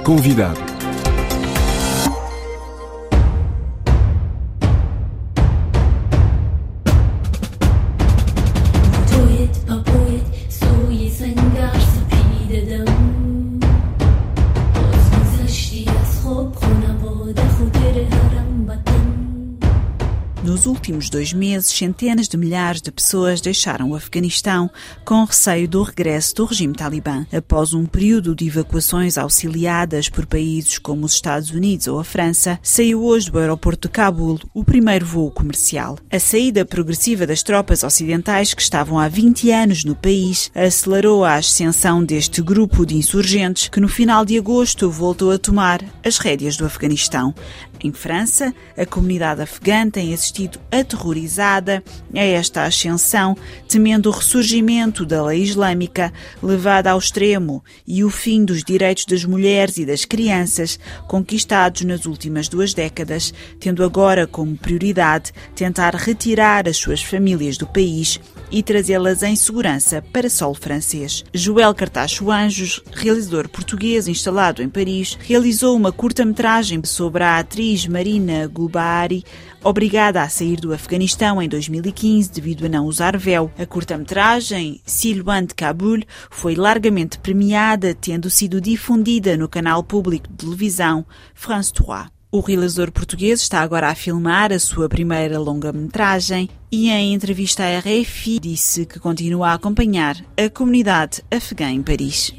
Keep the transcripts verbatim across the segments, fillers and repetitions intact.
Convidado. Nos últimos dois meses, centenas de milhares de pessoas deixaram o Afeganistão com receio do regresso do regime talibã. Após um período de evacuações auxiliadas por países como os Estados Unidos ou a França, saiu hoje do aeroporto de Cabul o primeiro voo comercial. A saída progressiva das tropas ocidentais que estavam há vinte anos no país acelerou a ascensão deste grupo de insurgentes que no final de agosto voltou a tomar as rédeas do Afeganistão. Em França, a comunidade afegã tem assistido aterrorizada a esta ascensão, temendo o ressurgimento da lei islâmica levada ao extremo e o fim dos direitos das mulheres e das crianças conquistados nas últimas duas décadas, tendo agora como prioridade tentar retirar as suas famílias do país e trazê-las em segurança para solo francês. Joel Cartacho Anjos, realizador português instalado em Paris, realizou uma curta-metragem sobre a atriz Marina Gulbahari, obrigada a sair do Afeganistão em dois mil e quinze devido a não usar véu. A curta-metragem Silouan de Cabul foi largamente premiada, tendo sido difundida no canal público de televisão France três. O realizador português está agora a filmar a sua primeira longa-metragem e, em entrevista à R F I, disse que continua a acompanhar a comunidade afegã em Paris.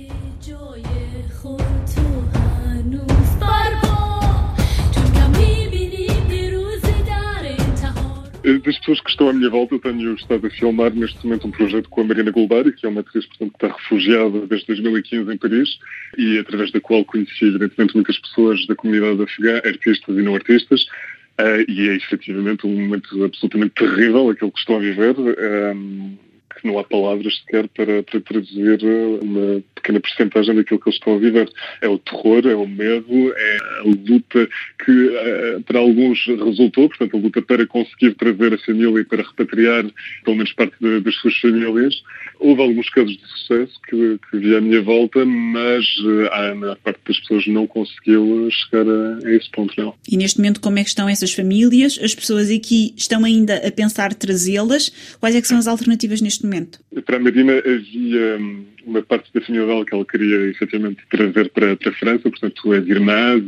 Das pessoas que estão à minha volta, eu tenho estado a filmar neste momento um projeto com a Marina Gulbahari, que é uma atriz, portanto, que está refugiada desde dois mil e quinze em Paris e através da qual conheci, evidentemente, muitas pessoas da comunidade afegã, artistas e não artistas, uh, e é efetivamente um momento absolutamente terrível aquele que estou a viver, um, que não há palavras sequer para, para traduzir uma pequena percentagem daquilo que eles estão a viver. É o terror, é o medo, é a luta que uh, para alguns resultou, portanto a luta para conseguir trazer a família e para repatriar pelo menos parte de, das suas famílias. Houve alguns casos de sucesso que, que vi à minha volta, mas uh, a maior parte das pessoas não conseguiu chegar a, a esse ponto, não. E neste momento como é que estão essas famílias? As pessoas aqui estão ainda a pensar trazê-las? Quais é que são as alternativas neste momento? Para a Marina havia uma parte da família dela que ela queria efetivamente trazer para, para a França, portanto as irmãs,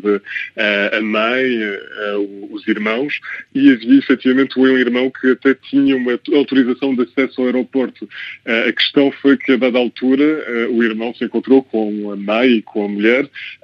a, a mãe, a, os irmãos, e havia efetivamente um irmão que até tinha uma autorização de acesso ao aeroporto. A questão foi que a dada altura o irmão se encontrou com a mãe e com a mulher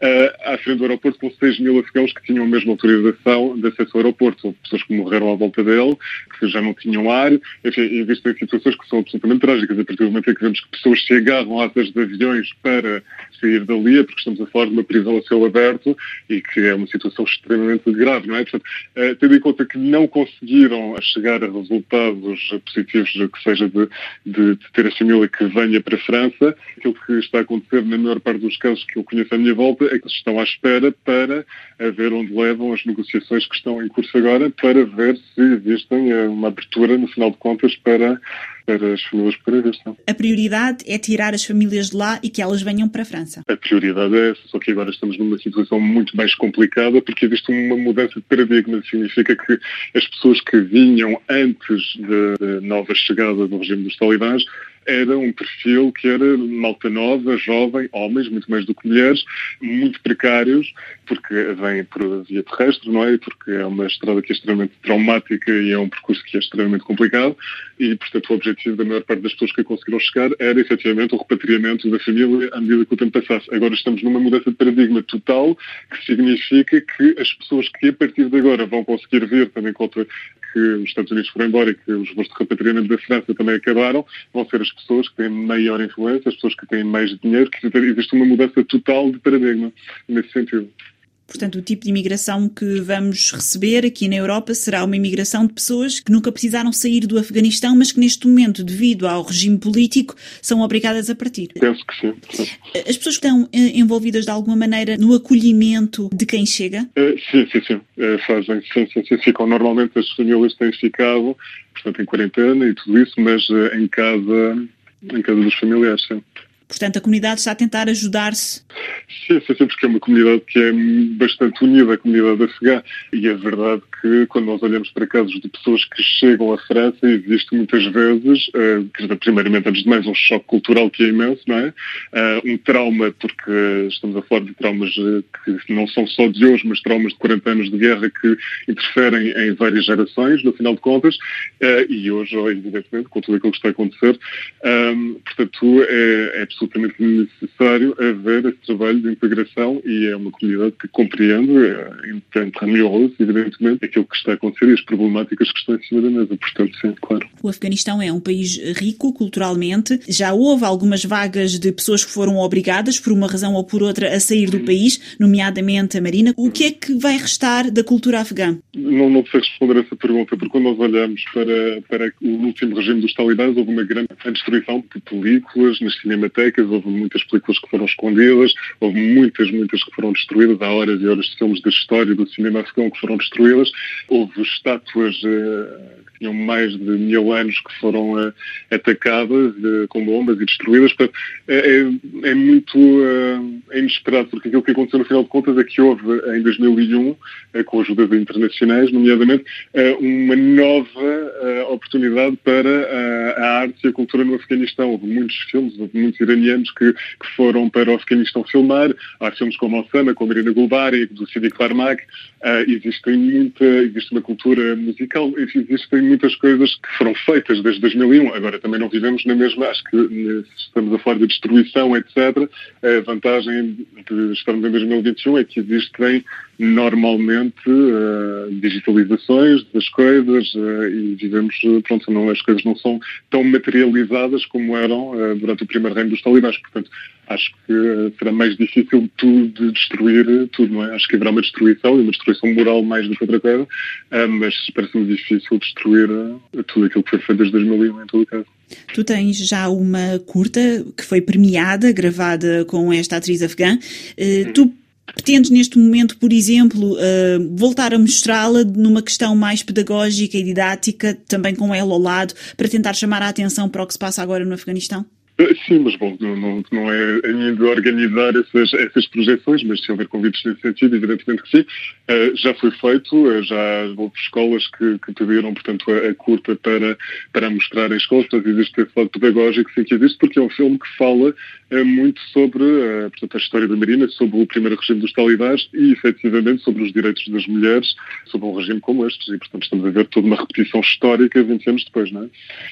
à frente do aeroporto com seis mil afegãos que tinham a mesma autorização de acesso ao aeroporto. Pessoas que morreram à volta dele, que já não tinham ar, enfim, existem situações que são absolutamente trágicas. A partir do momento em que vemos que pessoas se agarram às de aviões para sair dali, porque estamos a falar de uma prisão a céu aberto e que é uma situação extremamente grave, não é? Portanto, uh, tendo em conta que não conseguiram chegar a resultados positivos, que seja de, de, de ter a família que venha para a França, aquilo que está a acontecer na maior parte dos casos que eu conheço à minha volta é que eles estão à espera para ver onde levam as negociações que estão em curso agora, para ver se existem uma abertura, no final de contas, para para as famílias para ver. A prioridade é tirar as famílias de lá e que elas venham para a França. A prioridade é essa, só que agora estamos numa situação muito mais complicada porque existe uma mudança de paradigma. Significa que as pessoas que vinham antes da nova chegada do regime dos talibãs era um perfil que era malta nova, jovem, homens, muito mais do que mulheres, muito precários, porque vêm por via terrestre, não é? Porque é uma estrada que é extremamente traumática e é um percurso que é extremamente complicado e, portanto, o objetivo da maior parte das pessoas que conseguiram chegar era, efetivamente, o repatriamento da família à medida que o tempo passasse. Agora estamos numa mudança de paradigma total, que significa que as pessoas que, a partir de agora, vão conseguir vir, tendo em conta que os Estados Unidos foram embora e que os voos de repatriamento da França também acabaram, vão ser as pessoas que têm maior influência, as pessoas que têm mais dinheiro, que existe uma mudança total de paradigma nesse sentido. Portanto, o tipo de imigração que vamos receber aqui na Europa será uma imigração de pessoas que nunca precisaram sair do Afeganistão, mas que neste momento, devido ao regime político, são obrigadas a partir. Penso que sim. sim. As pessoas estão envolvidas de alguma maneira no acolhimento de quem chega? Uh, sim, sim, sim. Uh, fazem, sim, sim, sim. Ficam, normalmente as famílias têm ficado, portanto, em quarentena e tudo isso, mas uh, em casa, em casa dos familiares, sim. Portanto, a comunidade está a tentar ajudar-se. Sim, sabemos que é uma comunidade que é bastante unida, a comunidade afegã. E é verdade que, quando nós olhamos para casos de pessoas que chegam à França, existe muitas vezes, uh, primeiramente, antes de mais, um choque cultural que é imenso, não é? Uh, um trauma, porque estamos a falar de traumas que não são só de hoje, mas traumas de quarenta anos de guerra que interferem em várias gerações, no final de contas, uh, e hoje, evidentemente, com tudo aquilo que está a acontecer. Um, portanto, é, é absolutamente necessário haver esse trabalho de integração e é uma comunidade que compreende, entende amoroso, evidentemente, aquilo que está a acontecer e as problemáticas que estão em cima da mesa. Portanto, sim, claro. O Afeganistão é um país rico culturalmente. Já houve algumas vagas de pessoas que foram obrigadas, por uma razão ou por outra, a sair do país, nomeadamente a Marina. O que é que vai restar da cultura afegã? Não, não sei responder a essa pergunta, porque quando nós olhamos para, para o último regime dos talibãs, houve uma grande destruição de películas nas cinematecas, houve muitas películas que foram escondidas, houve muitas, muitas que foram destruídas, há horas e horas de filmes da história do cinema afegão que foram destruídas, houve estátuas uh, que tinham mais de mil anos que foram uh, atacadas uh, com bombas e destruídas. Portanto, é, é muito uh, é inesperado, porque aquilo que aconteceu no final de contas é que houve em dois mil e um, uh, com ajudas internacionais, nomeadamente, uh, uma nova uh, oportunidade para uh, a arte e a cultura no Afeganistão. Houve muitos filmes, houve muitos iranianos que, que foram para o Afeganistão filmar. Há filmes como Osama, como Irina Gulbari, do Sidi Klarmak. Uh, existem muita, existe uma cultura musical, existem muitas coisas que foram feitas desde dois mil e um. Agora também não vivemos na mesma, acho que estamos a falar de destruição, etcétera. A vantagem de estarmos em dois mil e vinte e um é que existem normalmente uh, digitalizações das coisas uh, e vivemos, pronto, não, as coisas não são tão materializadas como eram uh, durante o primeiro reino dos talibãs. Portanto, acho que uh, será mais difícil tudo de destruir uh, tudo, não é? Acho que haverá uma destruição, e uma destruição moral mais do que outra coisa, uh, mas parece-me difícil destruir uh, tudo aquilo que foi feito desde dois mil e um, em todo o caso. Tu tens já uma curta que foi premiada, gravada com esta atriz afegã. Uh, tu pretendes neste momento, por exemplo, uh, voltar a mostrá-la numa questão mais pedagógica e didática, também com ela ao lado, para tentar chamar a atenção para o que se passa agora no Afeganistão? Sim, mas bom, não, não é a mim de organizar essas, essas projeções, mas se houver convites nesse sentido, evidentemente que sim. Uh, já foi feito, uh, já houve escolas que, que pediram, portanto, a, a curta para, para mostrar em escolas, portanto, existe esse lado pedagógico, sim que existe, porque é um filme que fala uh, muito sobre uh, portanto, a história da Marina, sobre o primeiro regime dos talibãs e, efetivamente, sobre os direitos das mulheres, sobre um regime como este, e, portanto, estamos a ver toda uma repetição histórica vinte anos depois, não é?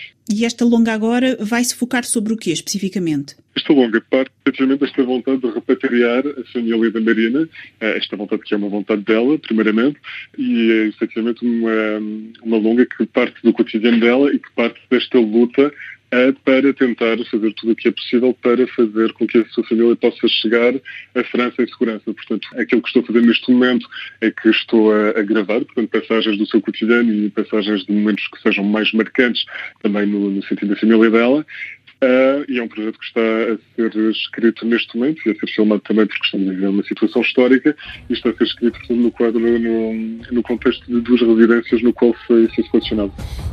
E esta longa agora vai-se focar sobre o quê, especificamente? Esta longa parte, efetivamente, esta vontade de repatriar a família da Marina, esta vontade que é uma vontade dela, primeiramente, e é, efetivamente, uma, uma longa que parte do cotidiano dela e que parte desta luta para tentar fazer tudo o que é possível para fazer com que a sua família possa chegar à França em segurança. Portanto, aquilo que estou a fazer neste momento é que estou a, a gravar, portanto, passagens do seu cotidiano e passagens de momentos que sejam mais marcantes também no, no sentido da família dela. Uh, e é um projeto que está a ser escrito neste momento e a ser filmado também porque estamos a viver uma situação histórica e está a ser escrito portanto, no quadro, no, no contexto de duas residências no qual foi, foi selecionado.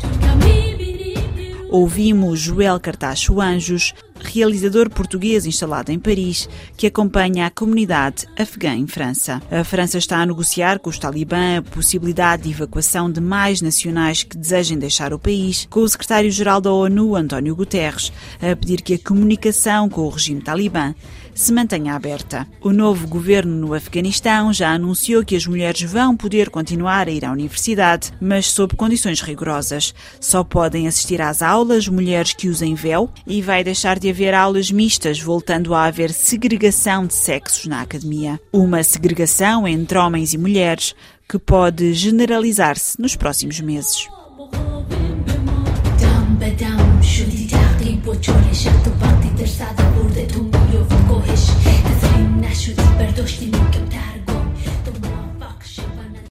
Ouvimos Joel Cartacho Anjos, realizador português instalado em Paris, que acompanha a comunidade afegã em França. A França está a negociar com os talibã a possibilidade de evacuação de mais nacionais que desejem deixar o país, com o secretário-geral da ONU, António Guterres, a pedir que a comunicação com o regime talibã se mantenha aberta. O novo governo no Afeganistão já anunciou que as mulheres vão poder continuar a ir à universidade, mas sob condições rigorosas. Só podem assistir às aulas mulheres que usem véu e vai deixar de haver aulas mistas, voltando a haver segregação de sexos na academia. Uma segregação entre homens e mulheres que pode generalizar-se nos próximos meses.